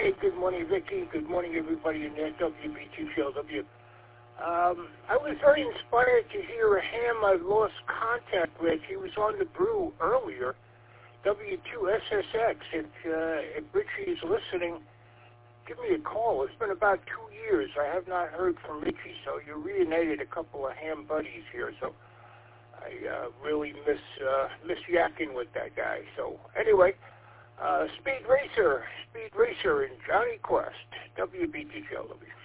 Hey, good morning, Vicky. Good morning, everybody in there, WBTCLW. I was very inspired to hear a ham I lost contact with. He was on the brew earlier, W2SSX. If Richie is listening, give me a call. It's been about 2 years. I have not heard from Richie, so you reunited a couple of ham buddies here, so I really miss yakking with that guy. So anyway, Speed Racer and Johnny Quest, WBTCLW.